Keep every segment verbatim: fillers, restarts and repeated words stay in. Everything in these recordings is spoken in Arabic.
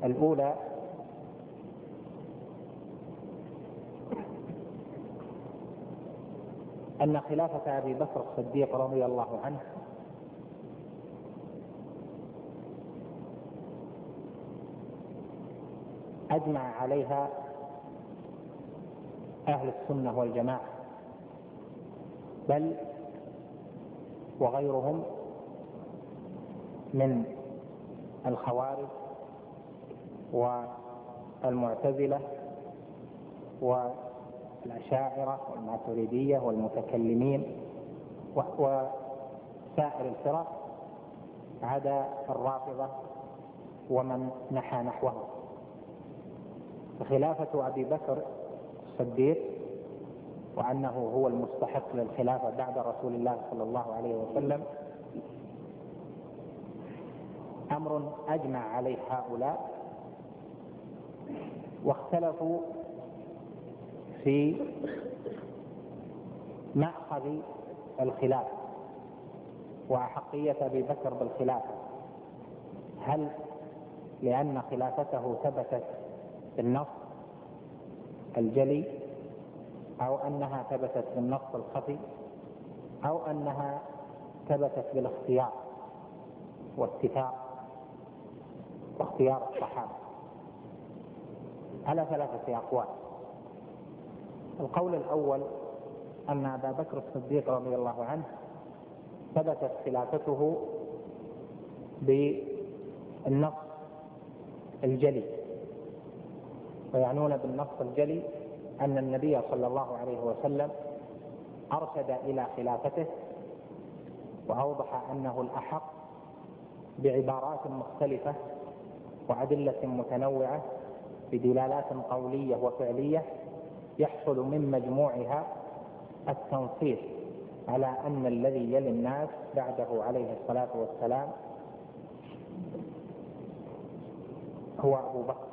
الأولى أن خلافة أبي بكر الصديق رضي الله عنه أجمع عليها أهل السنة والجماعة، بل وغيرهم من الخوارج والمعتزلة والأشاعرة والماتريدية والمتكلمين وسائر الفرق عدا الرافضة ومن نحى نحوه. فخلافة أبي بكر الصديق وأنه هو المستحق للخلافة بعد رسول الله صلى الله عليه وسلم أمر أجمع عليه هؤلاء، واختلفوا في مأخذ الخلافة وأحقية أبي بكر بالخلافة، هل لأن خلافته ثبتت بالنص الجلي، أو أنها ثبتت بالنص الخفي، أو أنها ثبتت بالاختيار واتفاق واختيار الصحابة؟ على ثلاثة أقوال. القول الأول أن أبا بكر الصديق رضي الله عنه ثبتت خلافته بالنص الجلي، ويعنون بالنص الجلي أن النبي صلى الله عليه وسلم أرشد إلى خلافته وأوضح أنه الأحق بعبارات مختلفة وأدلة متنوعة بدلالات قولية وفعلية يحصل من مجموعها التنصيص على أن الذي يلي الناس بعده عليه الصلاة والسلام هو أبو بكر.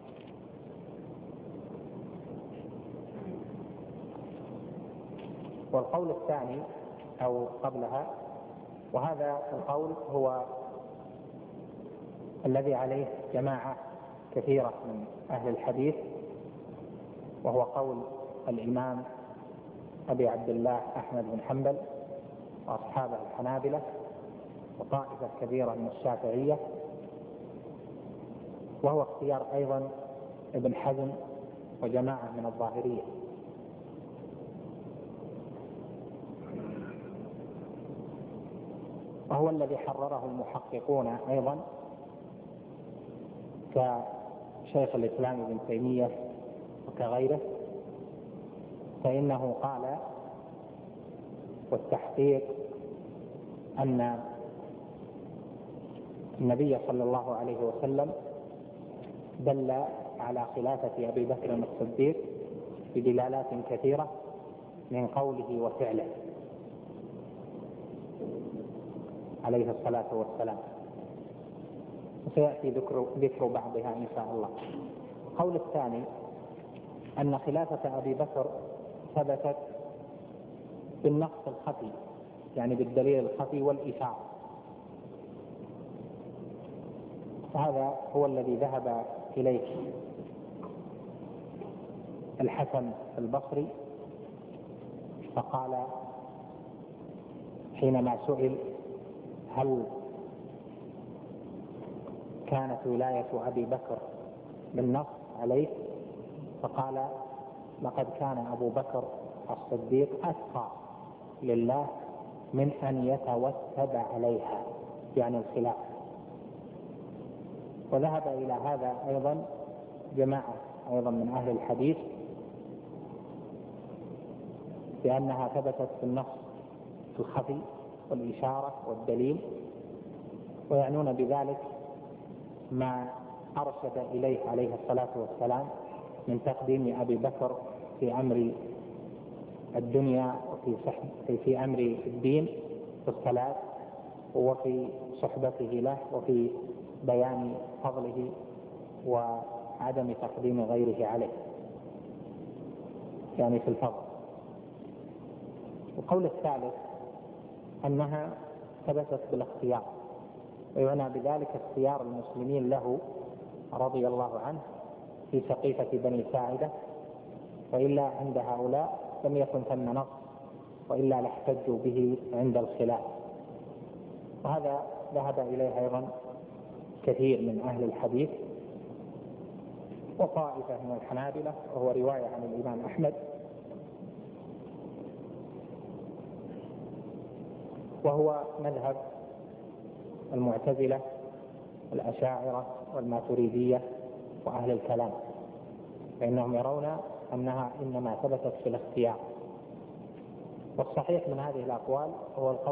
والقول الثاني أو قبلها، وهذا القول هو الذي عليه جماعة كثيرة من أهل الحديث، وهو قول الإمام أبي عبد الله أحمد بن حنبل وأصحابه الحنابلة وطائفة كبيرة من الشافعية، وهو اختيار أيضا ابن حزم وجماعة من الظاهرية. وهو الذي حرره المحققون أيضا كشيخ الإسلام ابن تيمية وكغيره، فإنه قال والتحقيق أن النبي صلى الله عليه وسلم دل على خلافة أبي بكر الصديق بدلالات كثيرة من قوله وفعله عليه الصلاة والسلام، وسيأتي ذكر, ذكر بعضها إن شاء الله. القول الثاني أن خلافة أبي بكر ثبتت بالنص الخفي، يعني بالدليل الخفي والإشارة، هذا هو الذي ذهب إليه الحسن البصري، فقال حينما سئل هل كانت ولاية أبي بكر بالنص عليه، فقال لقد كان أبو بكر الصديق أتقى لله من أن يتوتب عليها، يعني الخلاف. وذهب إلى هذا أيضا جماعة أيضا من أهل الحديث بأنها ثبتت في النص الخفي والإشارة والدليل، ويعنون بذلك ما أرشد إليه عليه الصلاة والسلام من تقديم أبي بكر في أمر الدنيا وفي في, في أمر الدين في الصلاة وفي صحبته له وفي بيان فضله وعدم تقديم غيره عليه، يعني في الفضل. القول الثالث أنها ثبتت بالاختيار، ويعنى بذلك اختيار المسلمين له رضي الله عنه في سقيفة بني ساعدة، وإلا عند هؤلاء لم يكن ثم نص، وإلا لاحتجوا به عند الخلاف. وهذا ذهب إليه أيضا كثير من أهل الحديث وطائفة من الحنابلة، وهو رواية عن الإمام أحمد. وهو مذهب المعتزلة والأشاعرة والماتريدية وأهل الكلام، فإنهم يرون أنها إنما ثبتت في الاختيار. والصحيح من هذه الأقوال هو القول